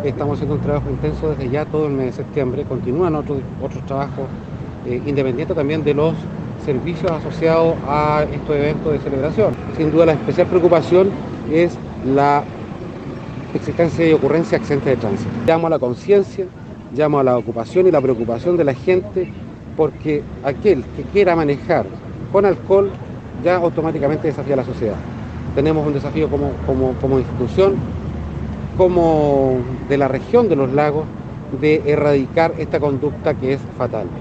Estamos haciendo un trabajo intenso desde ya todo el mes de septiembre. Continúan otros trabajos independientes también de los servicios asociados a estos eventos de celebración. Sin duda la especial preocupación es la existencia y ocurrencia de accidentes de tránsito. Llamo a la conciencia, llamo a la ocupación y la preocupación de la gente, porque aquel que quiera manejar con alcohol ya automáticamente desafía a la sociedad. Tenemos un desafío como institución, como de la región de los lagos, de erradicar esta conducta que es fatal.